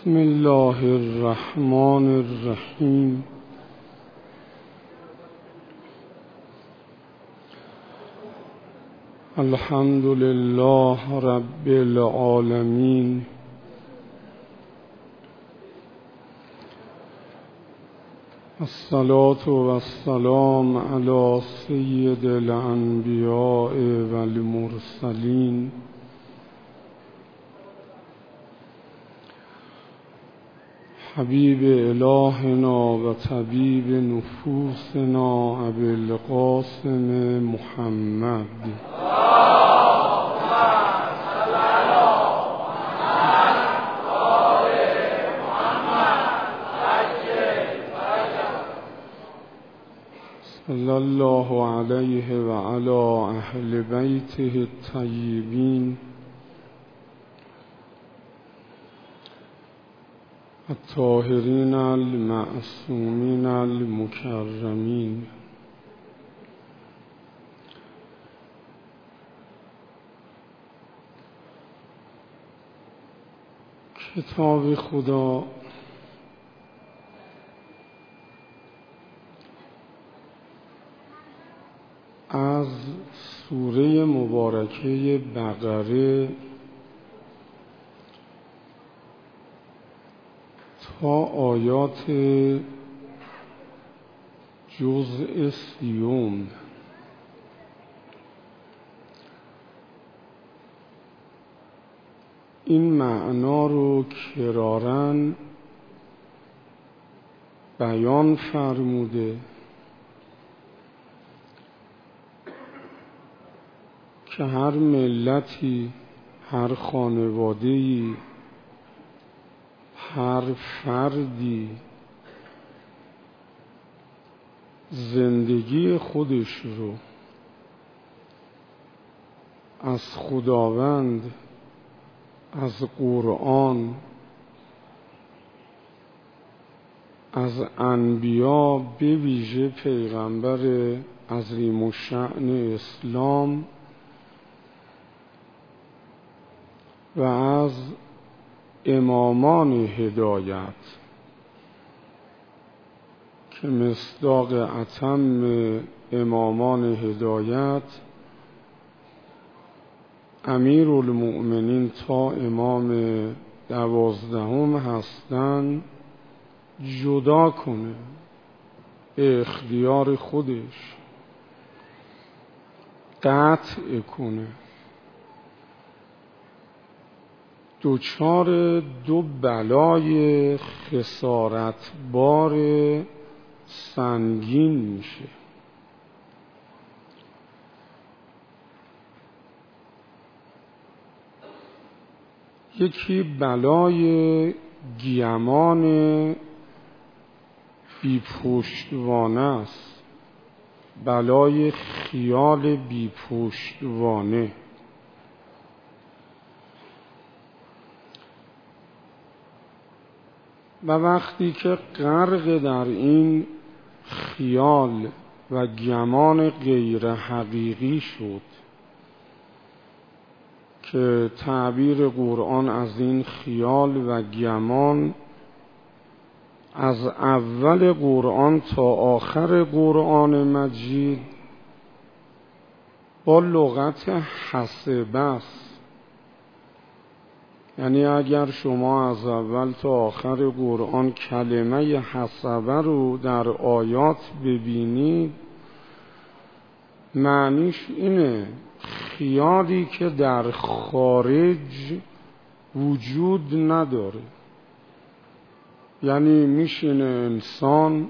بسم الله الرحمن الرحیم. الحمد لله رب العالمین. الصلاة والسلام علی سید الانبیاء والمرسلین حبیب الهنا و طبیب نفوسنا ابی القاسم محمد. صلی الله علیه و علی اهل بیته الطیبین الطاهرین المعصومین المکرمین. کتاب خدا از سوره مبارکه بقره تا آیات جزء 30 این معنا رو کراراً بیان فرموده که هر ملتی، هر خانواده‌ای، هر فردی زندگی خودش رو از خداوند، از قرآن، از انبیا به ویژه پیغمبر عظیم الشأن اسلام و از امامان هدایت که مصداق اتم امامان هدایت امیر المؤمنین تا امام 12 هستند جدا کنه، به اختیار خودش قطع کنه. دچار دو بلای خسارتبار سنگین میشه. یکی بلای گیمان بی پشتوانه است، بلای خیال بی پشتوانه. و وقتی که غرق در این خیال و گمان غیر حقیقی شد که تعبیر قرآن از این خیال و گمان از اول قرآن تا آخر قرآن مجید با لغت حسبه است. یعنی اگر شما از اول تا آخر قرآن کلمه حسبه رو در آیات ببینید، معنیش اینه خیالی که در خارج وجود نداره. یعنی میشینه انسان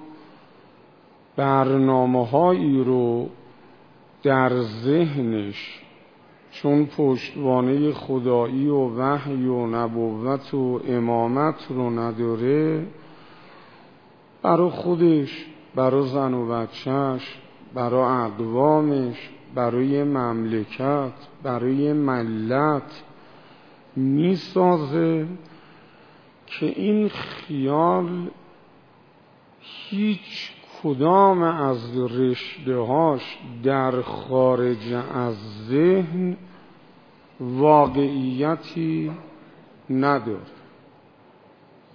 برنامه‌هایی رو در ذهنش، چون پشتوانه خدایی و وحی و نبوت و امامت رو نداره، برای خودش، برای زن و بچهش، برای اقوامش، برای مملکت، برای ملت میسازه که این خیال هیچ کدام از رشته‌هاش در خارج از ذهن واقعیتی نداره.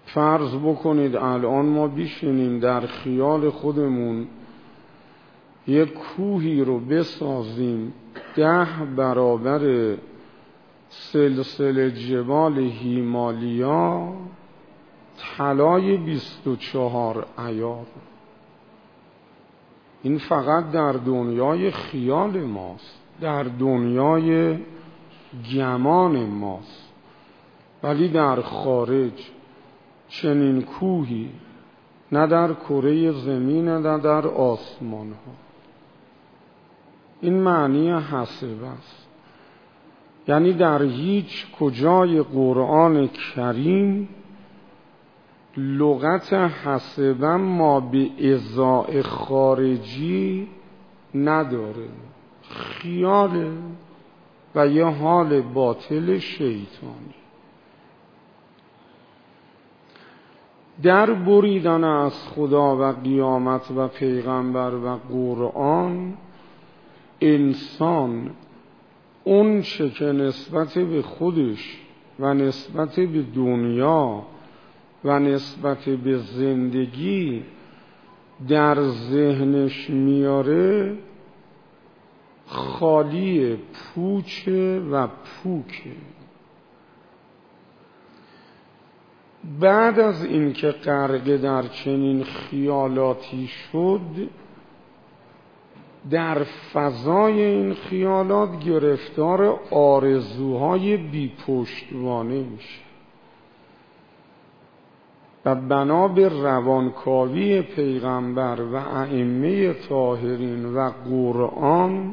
فرض بکنید الان ما بشینیم در خیال خودمون یک کوهی رو بسازیم 10 برابر سلسله جبال هیمالیا، طلای 24 عیار. این فقط در دنیای خیال ماست، در دنیای گمان ماست، ولی در خارج چنین کوهی نه در کره زمین نه در آسمان ها. این معنی حسبه است. یعنی در هیچ کجای قرآن کریم لغت حسبه ما به ازاء خارجی نداره، خیاله و یه حال باطل شیطانی. در بریدن از خدا و قیامت و پیغمبر و قرآن، انسان اون چه که نسبت به خودش و نسبت به دنیا و نسبت به زندگی در ذهنش میاره خالی پوچه و پوکه. بعد از اینکه غرق در چنین خیالاتی شد، در فضای این خیالات گرفتار آرزوهای بی پشتوانه میشه و بنا به روانکاوی پیغمبر و ائمه طاهرین و قرآن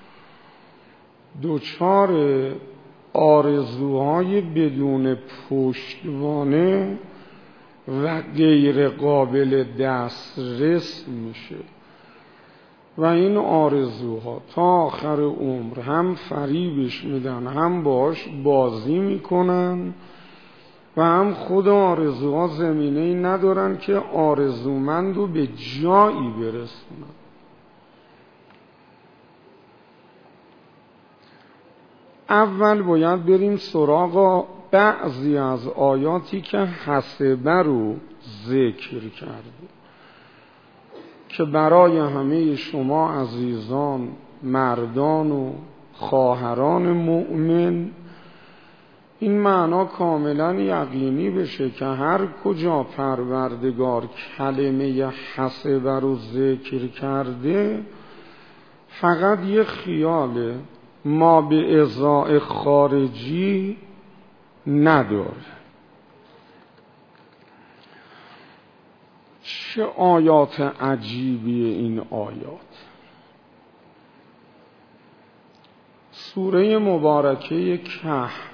دچار آرزوهای بدون پشتوانه و غیر قابل دسترس میشه و این آرزوها تا آخر عمر هم فریبش میدن، هم باش بازی میکنن و هم خود آرزوها زمینه‌ای ندارن که آرزومند رو به جایی برسونن. اول باید بریم سراغ بعضی از آیاتی که حسبه رو ذکر کرده که برای همه شما عزیزان مردان و خواهران مؤمن این معنا کاملا یقینی بشه که هر کجا پروردگار کلمه حسبه رو ذکر کرده فقط یه خیاله، ما به ازاء خارجی نداره. چه آیات عجیبیه این آیات. سوره مبارکه کهف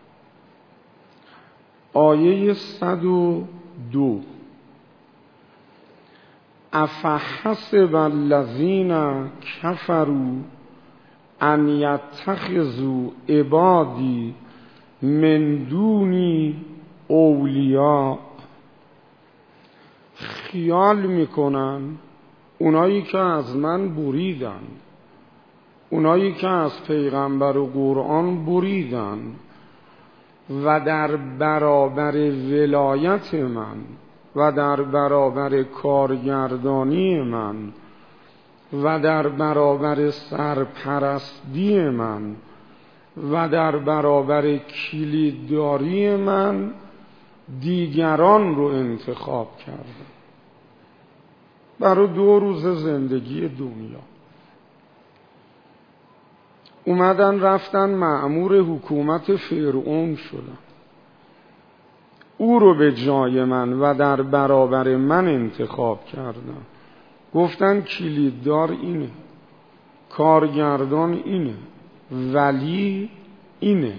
آیه 102: افحسب الذین کفروا ان یتخذوا عبادی من دونی اولیاء. خیال میکنن اونایی که از من بریدن، اونایی که از پیغمبر و قرآن بریدن و در برابر ولایت من و در برابر کارگردانی من و در برابر سرپرستی من و در برابر کلیدداری من دیگران رو انتخاب کردن برای 2 روز زندگی دنیا. اومدن رفتن مأمور حکومت فرعون شدن، او رو به جای من و در برابر من انتخاب کردن. گفتن کلیددار اینه، کارگردان اینه، ولی اینه،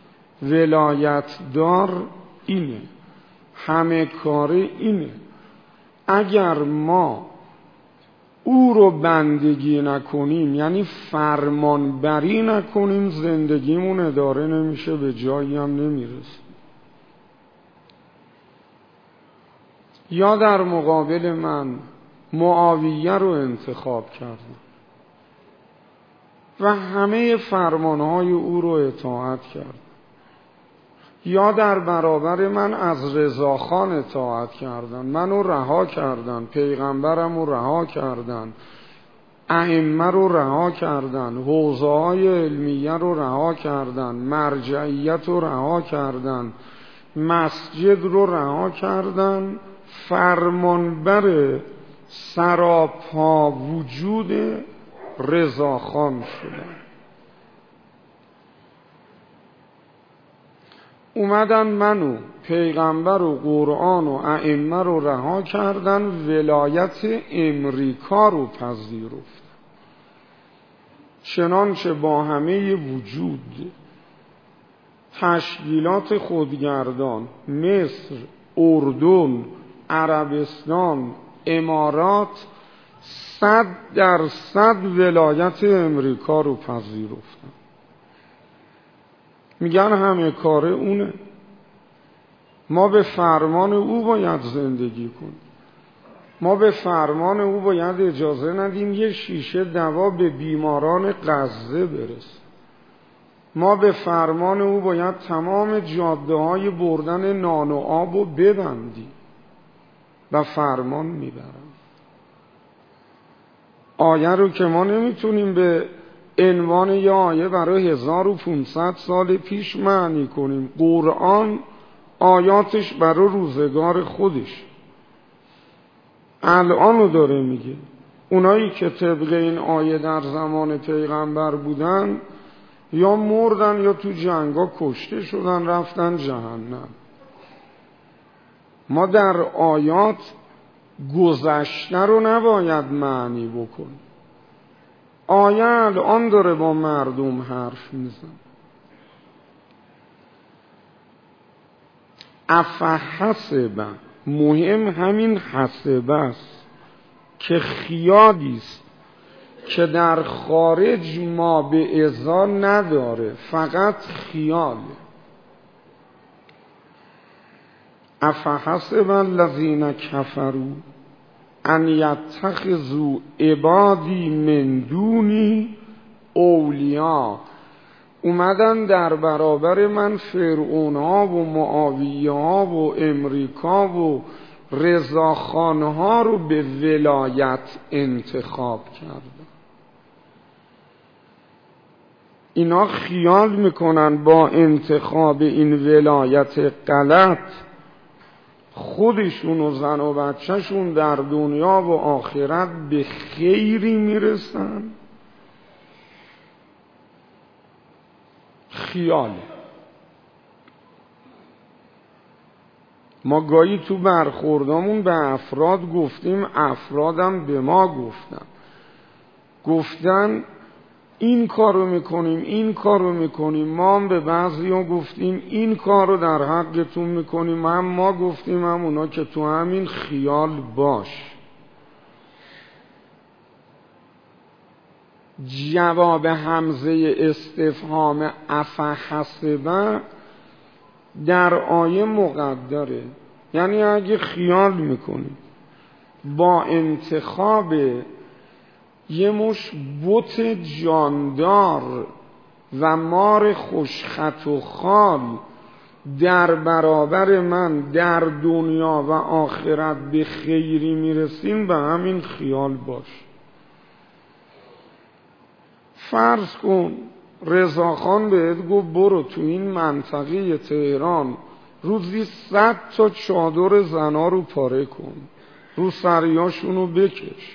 ولایتدار اینه، همه کاره اینه. اگر ما او رو بندگی نکنیم، یعنی فرمانبری نکنیم، زندگیمون اداره نمیشه، به جایی هم نمیرسیم. یا در مقابل من معاویه رو انتخاب کردم و همه فرمانهای او رو اطاعت کردم یا در برابر من از رضاخان اطاعت کردن، منو رها کردن، پیغمبرم رو رها کردن، ائمه رو رها کردن، حوزه‌های علمیه رو رها کردن، مرجعیت رو رها کردن، مسجد رو رها کردن، فرمانبر سراپا وجود رضاخان شدن. اومدن منو، پیغمبر و قرآن و ائمه رو رها کردن، ولایت امریکا رو پذیرفتن. چنانچه با همه وجود تشکیلات خودگردان مصر، اردن، عربستان، امارات 100% ولایت امریکا رو پذیرفتن. میگن همه کاره اونه، ما به فرمان او باید زندگی کنیم، ما به فرمان او باید اجازه ندیم یه شیشه دوا به بیماران غزه برسه، ما به فرمان او باید تمام جاده های بردن نان و آب رو ببندیم و فرمان میبرم. آیه رو که ما نمیتونیم به عنوان یه آیه برای 1500 سال پیش معنی کنیم. قرآن آیاتش برای روزگار خودش الان رو داره میگه. اونایی که طبق این آیه در زمان پیغمبر بودن یا مردن یا تو جنگا کشته شدن رفتن جهنم. ما در آیات گذشته رو نباید معنی بکنیم. آیه الان داره با مردم حرف میزن. افحسب، مهم همین حسبه است که خیالی است که در خارج ما به ازا نداره، فقط خیاله. افحسب الذین کفروا ان یتخذوا عبادی من دونی اولیا. اومدن در برابر من فرعون ها و معاویه ها و امریکا و رضاخان ها رو به ولایت انتخاب کردن. اینا خیال میکنن با انتخاب این ولایت غلط خودشون و زن و بچهشون در دنیا و آخرت به خیری میرسن. خیاله. ما گاهی تو برخوردامون به افراد گفتیم، افرادم به ما گفتن این کارو میکنیم، این کارو میکنیم. ما هم به بعضی ها گفتیم این کارو در حقتون میکنیم. هم ما گفتیم هم اونا که تو همین خیال باش. جواب همزه استفهام افحسبه در آیه مقدره. یعنی اگه خیال میکنید با انتخاب یه مش بت جاندار و مار خوشخط و خال در برابر من در دنیا و آخرت به خیری میرسین، به همین خیال باش. فرض کن رضاخان بهت گفت برو تو این منطقه تهران روزی 100 تا چادر زنا رو پاره کن، رو سریاشونو بکش.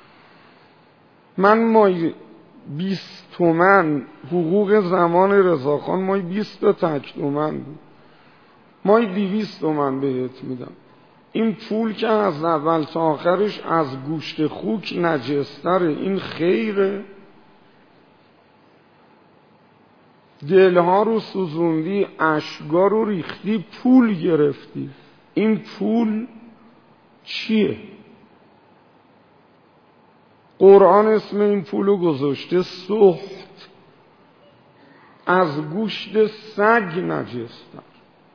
من مای 20 تومن حقوق زمان رضاخان مای 20 تا تک تومن بود، مای 200 تومن بهت میدم. این پول که از اول تا آخرش از گوشت خوک نجستره، این خیره. دلها رو سوزوندی، اشکا رو ریختی، پول گرفتی. این پول چیه؟ قرآن اسم این پولو گذاشته سحت، از گوشت سگ نجستر.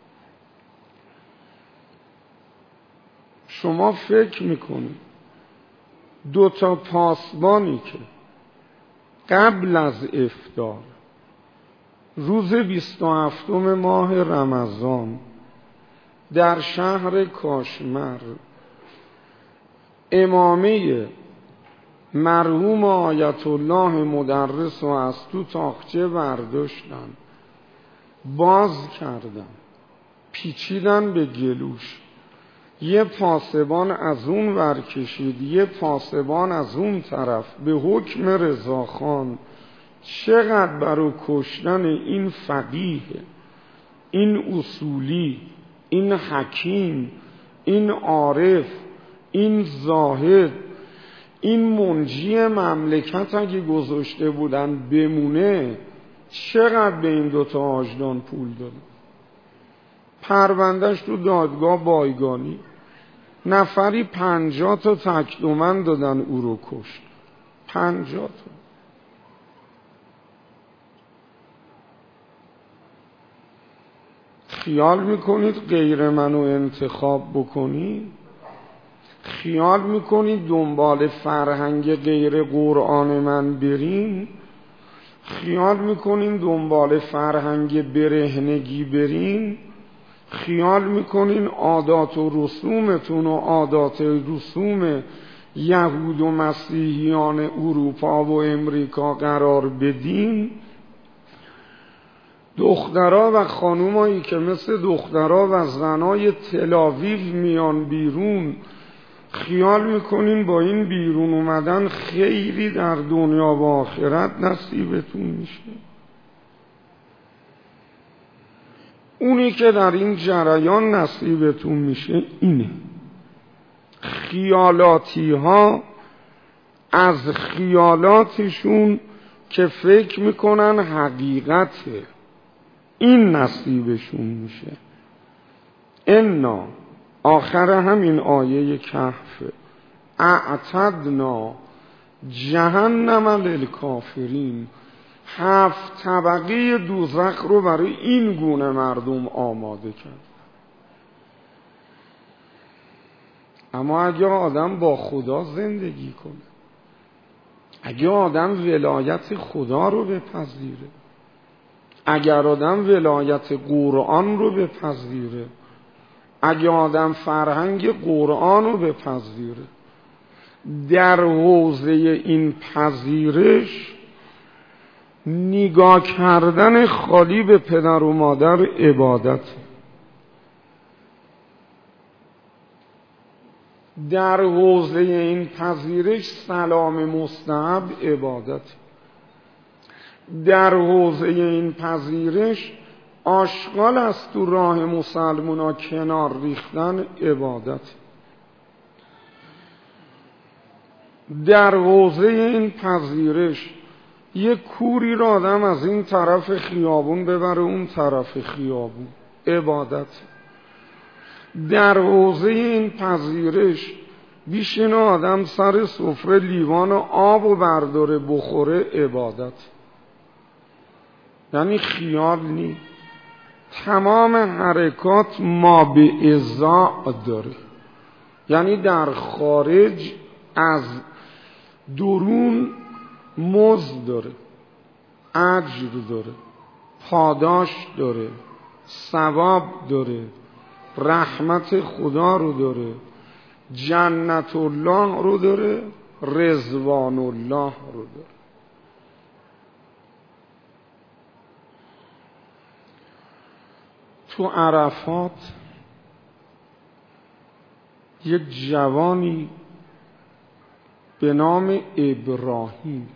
شما فکر میکنید 2 تا پاسبانی که قبل از افطار روز 27 ماه رمضان در شهر کاشمر امامه مرحوم آیت الله مدرس رو از تو تاقچه برداشتن، باز کردن، پیچیدن به گلوش، یه پاسبان از اون ور کشید، یه پاسبان از اون طرف، به حکم رضاخان. چقدر برای کشتن این فقیه، این اصولی، این حکیم، این عارف، این زاهد، این منجی مملکت اگه گذاشته بودن بمونه، چقدر به این دوتا آجدان پول دادن. پروندهش تو دادگاه بایگانی، نفری 50 تا تکدومن دادن، او رو کشت. 50 تا. خیال میکنید غیر منو انتخاب بکنید؟ خیال میکنید دنبال فرهنگ غیر قرآن من برین؟ خیال میکنین دنبال فرهنگ برهنگی برین؟ خیال میکنین عادات و رسومتون و عادات رسوم یهود و مسیحیان اروپا و امریکا قرار بدین؟ دخترها و خانومایی که مثل دخترها و زنای تلاویو میان بیرون، خیال میکنین با این بیرون اومدن خیری در دنیا و آخرت نصیبتون میشه؟ اونی که در این جریان نصیبتون میشه اینه. خیالاتی ها از خیالاتشون که فکر میکنن حقیقته، این نصیبشون میشه. انا آخر همین آیه کهف اعتدنا جهنم للکافرین، 7 طبقه دوزخ رو برای این گونه مردم آماده کرد. اما اگه آدم با خدا زندگی کنه، اگه آدم ولایت خدا رو بپذیره، اگر آدم ولایت قرآن رو بپذیره، اگه آدم فرهنگ قرآن رو بپذیره، در حوزه این پذیرش نگاه کردن خالی به پدر و مادر عبادت، در حوزه این پذیرش سلام مستحب عبادت، در حوزه این پذیرش آشغال از تو راه مسلمونا کنار ریختن عبادت، در حوزه این پذیرش یک کوری را آدم از این طرف خیابون ببره اون طرف خیابون عبادت، در حوزه این پذیرش بیشین آدم سر سفره لیوان آب و برداره بخوره عبادت. یعنی خیال نی، تمام حرکات ما به ازاع داره، یعنی در خارج از درون مزد داره، اجر داره، پاداش داره، ثواب داره، رحمت خدا رو داره، جنت الله رو داره، رضوان الله رو داره. تو عرفات یک جوانی به نام ابراهیم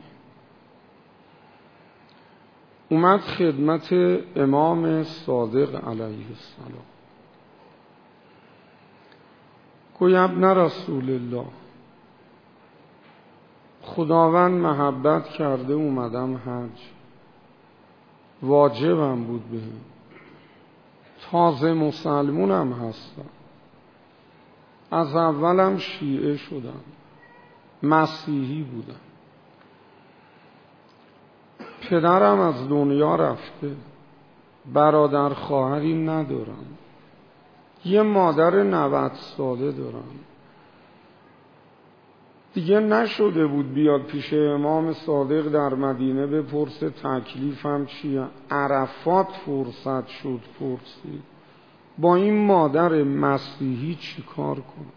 اومد خدمت امام صادق علیه السلام، گوی ابن رسول الله، خداوند محبت کرده اومدم حج، واجبم بود بهم، تازه مسلمونم هستم، از اولم شیعه شدم، مسیحی بودم، پدرم از دنیا رفته، برادر خواهری ندارم، یه مادر 90 ساله دارم، دیگه نشده بود بیاد پیش امام صادق در مدینه بپرسه تکلیفم چیه. عرفات فرصت شد پرسید با این مادر مسیحی چی کار کنم.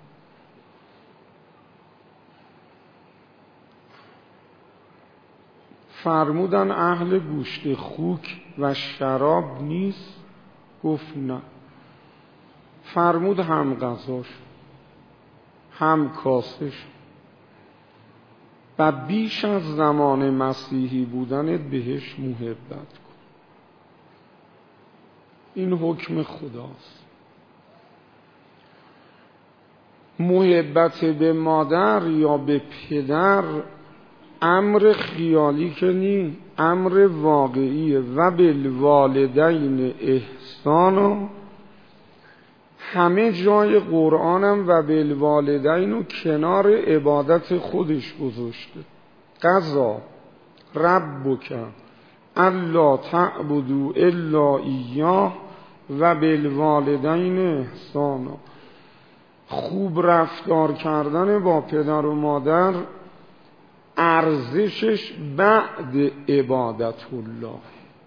فرمودن اهل گوشت خوک و شراب نیست؟ گفت نه. فرمود هم غذاش هم کاسش و بیش از زمان مسیحی بودنت بهش محبت کن. این حکم خداست. محبت به مادر یا به پدر امر خیالی که نی، امر واقعیه. و بالوالدین احسانا همه جای قرآنم و بالوالدین و کنار عبادت خودش گذاشته. قضا ربک الا تعبدوا الا ایاه و بالوالدین احسانا. خوب رفتار کردن با پدر و مادر ارزشش بعد عبادت الله.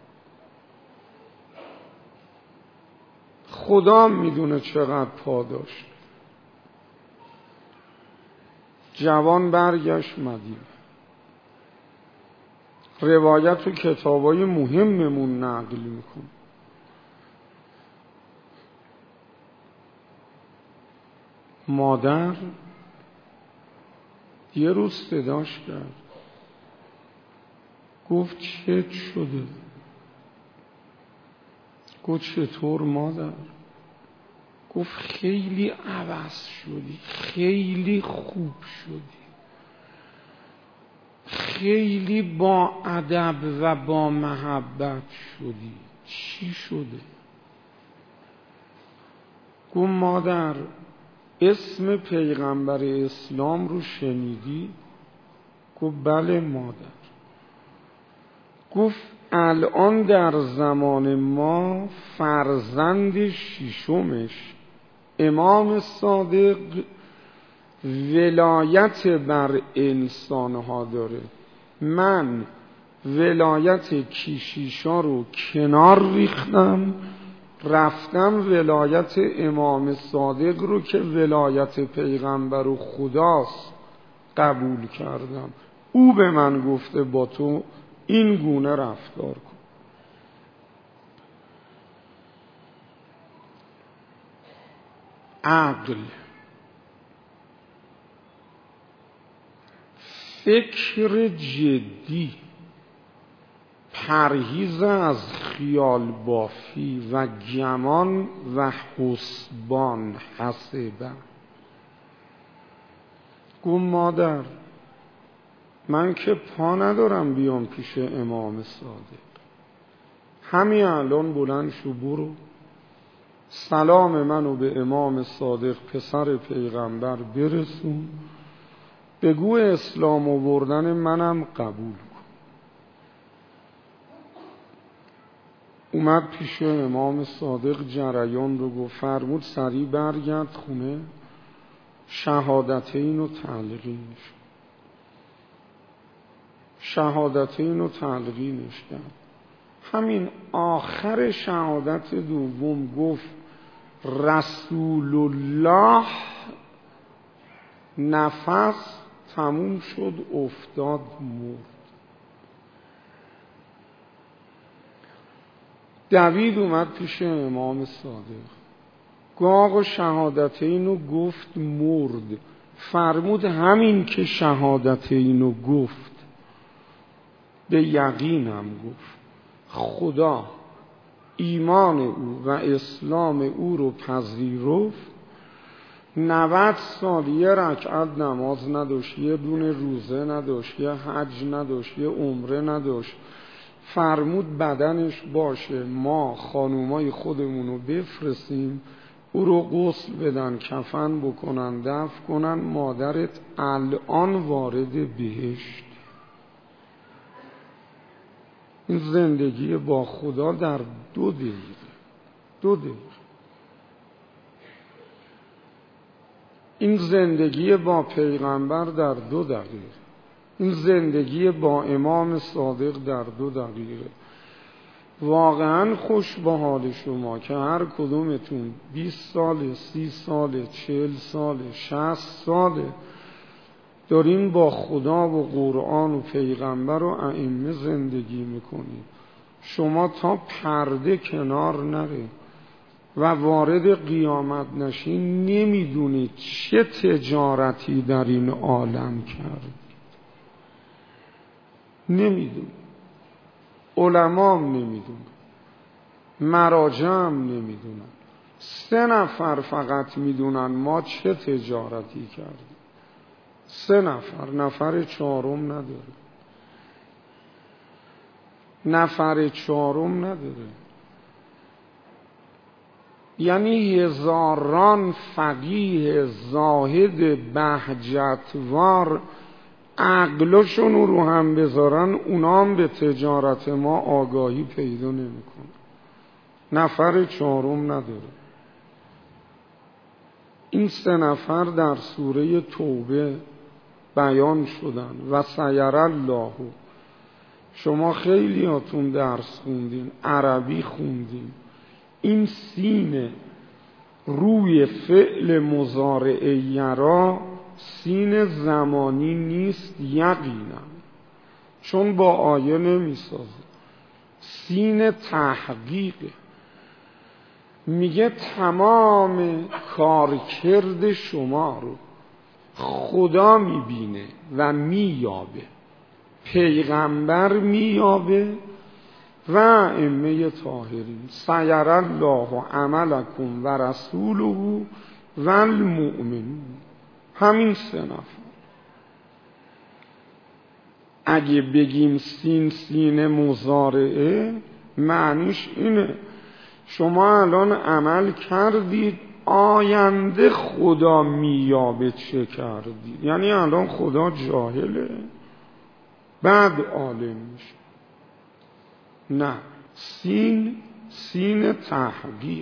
خدا میدونه چقدر پاداش. جوان برگشت مدینه. روایت و کتابای مهممون نقل میکن. مادر یه روز صداش کرد، گفت چه شده؟ گفت چطور مادر؟ گفت خیلی عوض شدی، خیلی خوب شدی، خیلی با ادب و با محبت شدی. چی شده؟ گفت مادر اسم پیغمبر اسلام رو شنیدی؟ گفت بله مادر. گفت الان در زمان ما فرزند ششمش امام صادق ولایت بر انسانها داره. من ولایت کیشیشا رو کنار ریختم، رفتم ولایت امام صادق رو که ولایت پیغمبر و خداست قبول کردم. او به من گفته با تو این گونه رفتار کن. عقل، فکر جدی، پرهیز از خیال بافی و گمان و حسبان حسبه. گفت مادر من که پا ندارم بیام پیش امام صادق، همین الان بلند شو برو سلام منو به امام صادق پسر پیغمبر برسون، بگو اسلام آوردن منم قبول کن. اومد پیش امام صادق جریان رو گفت. فرمود سریع برگرد خونه، شهادتین و تلقینش. شهادتین و تلقینش کرد. همین آخر شهادت دوم گفت رسول الله. نفس تموم شد افتاد مرد. دوید اومد پیش امام صادق، گفت آقا شهادتینو گفت مرد. فرمود همین که شهادتینو گفت به یقینم گفت. خدا ایمان او و اسلام او رو پذیرفت. 90 سال یه رکعت نماز نداشت، یه دونه روزه نداشت، یه حج نداشت، یه عمره نداشت. فرمود بدنش باشه ما خانومای خودمونو بفرستیم او رو غسل بدن، کفن بکنن، دفن کنن، مادرت الان وارد بهشت. این زندگی با خدا در 2 دقیقه. 2 دقیقه. این زندگی با پیغمبر در 2 دقیقه، این زندگی با امام صادق در 2 دقیقه. واقعا خوش به حال شما که هر کدومتون 20 ساله، 30 ساله، 40 ساله، 60 ساله دارین با خدا و قرآن و پیغمبر و ائمه زندگی میکنید. شما تا پرده کنار نره و وارد قیامت نشین نمیدونید چه تجارتی در این عالم کردید. نمیدونید، علمام نمیدونن، مراجعم نمیدونن. 3 نفر فقط میدونن ما چه تجارتی کردیم. 3 نفر، نفر 4م نداره، نفر 4م نداره. یعنی هزاران فقیه زاهد بهجتوار عقلشون رو هم بذارن، اونا هم به تجارت ما آگاهی پیدا نمیکنن. نفر 4م نداره. این 3 نفر در سوره توبه بیان شدن و سیر الله. شما خیلیاتون درس خوندین، عربی خوندین. این سین روی فعل مضارع یرا سین زمانی نیست یقینا، چون با آیه نمی سازه. سین تحقیقه. میگه تمام کارکرد شما رو خدا میبینه و مییابه، پیغمبر مییابه و ائمه طاهرین. سیر الله عملکم و رسوله و المؤمنون. همین 3 نفر. اگه بگیم سین مضارعه معنیش اینه شما الان عمل کردید، آینده خدا مییابه چه کردید. یعنی الان خدا جاهله بعد عالم میشه. نه، سین تحقیق.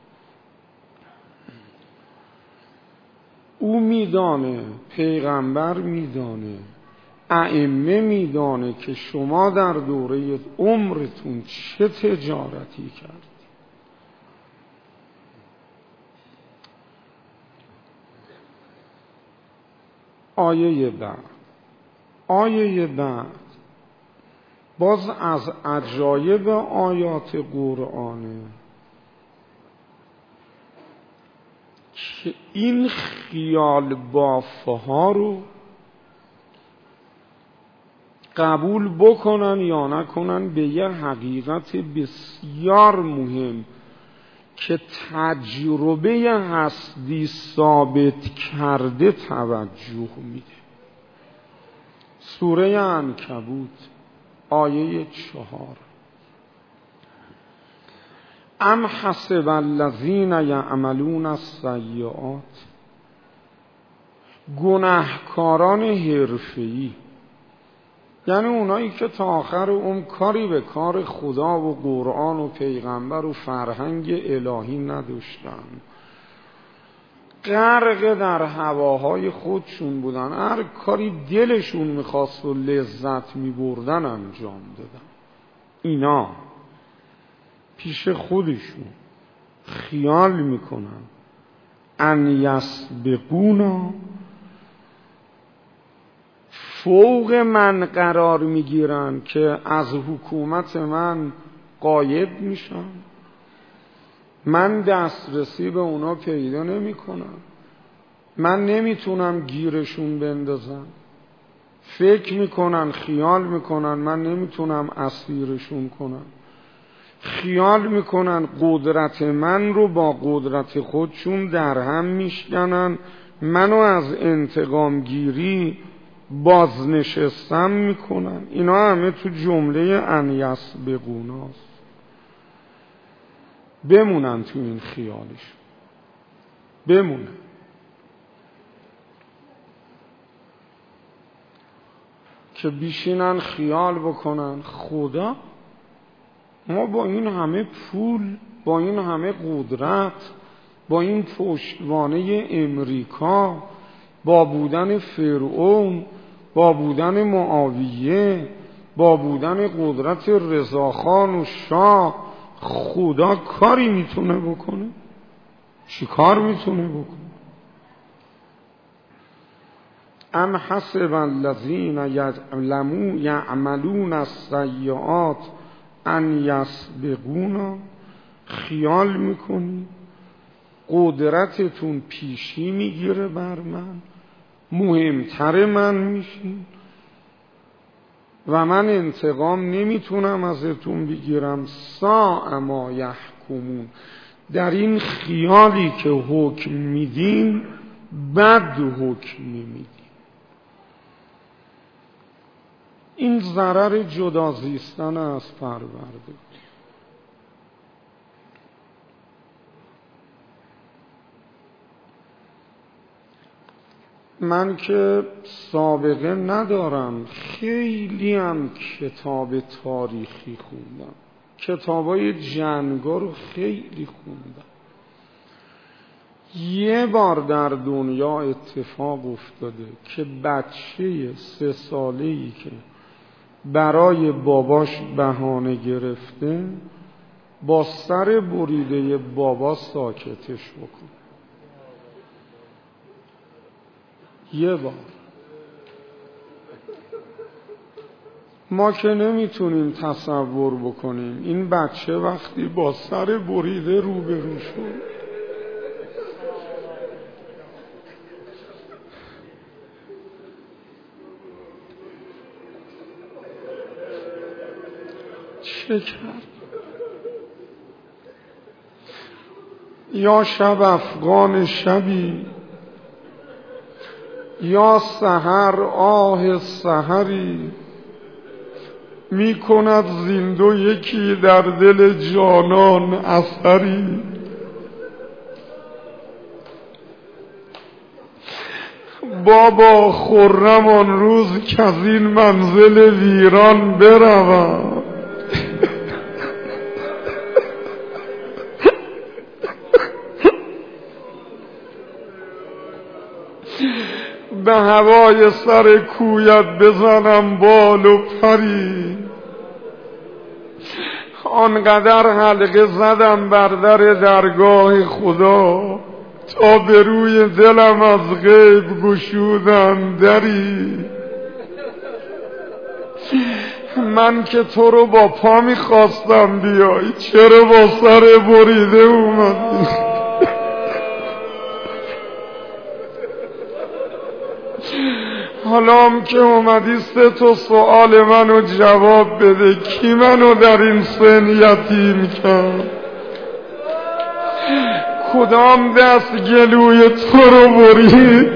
او میدانه، پیغمبر میدانه، ائمه میدانه که شما در دوره عمرتون چه تجارتی کردید. آیه بعد باز از عجایب آیات قرآنه که این خیال بافها رو قبول بکنن یا نکنن به یه حقیقت بسیار مهم که تجربه هستی ثابت کرده توجه میده. سوره عنکبوت آیه 4. ام حسب الذین یعملون السیئات. گناهکاران حرفه‌ای، یعنی اونایی که تا آخر عمر کاری به کار خدا و قرآن و پیغمبر و فرهنگ الهی نداشتن، غرق در هواهای خودشون بودن، هر کاری دلشون میخواست و لذت میبردن انجام دادن. اینا پیش خودشون خیال میکنن ان یسبقونا، فوق من قرار میگیرن که از حکومت من غایب میشن، من دسترسی به اونا پیدا نمی کنم، من نمیتونم گیرشون بندازم. فکر میکنن، خیال میکنن من نمیتونم اسیرشون کنم. خیال میکنن قدرت من رو با قدرت خودشون در هم میشکنن، منو از انتقام گیری بازنشستم میکنن. اینا همه تو جمله ان یسبقوناست. بمونن تو این خیالش، بمونن. که بیشینن خیال بکنن خدا ما با این همه پول، با این همه قدرت، با این پشتوانه امریکا، با بودن فرعون، با بودن معاویه، با بودن قدرت رضاخان و شاه، خدا کاری میتونه بکنه؟ چی کار میتونه بکنه؟ ام حسب الذین یعملون السیئات ان یسبقونا، خیال میکنی قدرتتون پیشی میگیره بر من، مهمتر من میشین و من انتقام نمیتونم ازتون بگیرم. ساء ما یحکمون، در این خیالی که حکم میدین بد حکم میدین. این ضرر جدا زیستن از پرورده. من که سابقه ندارم، خیلی هم کتاب تاریخی خوندم، کتابای جنگا رو خیلی خوندم. یه بار در دنیا اتفاق افتاده که بچه 3 ساله‌ای که برای باباش بهانه گرفته با سر بریده بابا ساکتش بکن. یه بار. ما که نمیتونیم تصور بکنیم این بچه وقتی با سر بریده روبرو شد چه کرد. یا شب افغان شبی، یا سحر آه سحری، می کند زندو یکی در دل جانان اثری. بابا خرم آن روز که از این منزل ویران بروم، به هوای سر کویت بزنم بال و پری. آنقدر حلقه زدم بر در درگاه خدا تا به روی دلم از غیب گشودم دری. من که تو رو با پا میخواستم بیای، چرا با سر بریده اومدی؟ حالا هم که اومدی 3 تا سوال منو جواب بده. کی منو در این سن یتیم کرد؟ کدام دست گلوی تو رو برید؟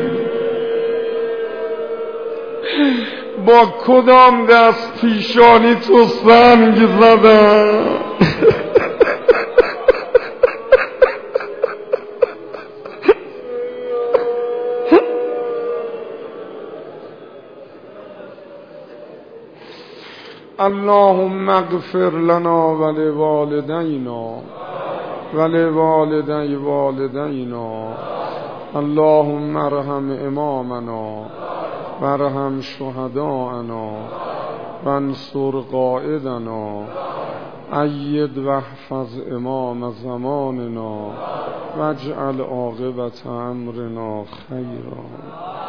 با کدام دست پیشانی تو سنگ زدم؟ اللهم اغفر لنا ولوالدینا ولوالدی والدینا. اللهم ارحم امامنا وارحم شهداءنا وانصر قائدنا. اید واحفظ امام زماننا واجعل عاقبت امرنا خیرا.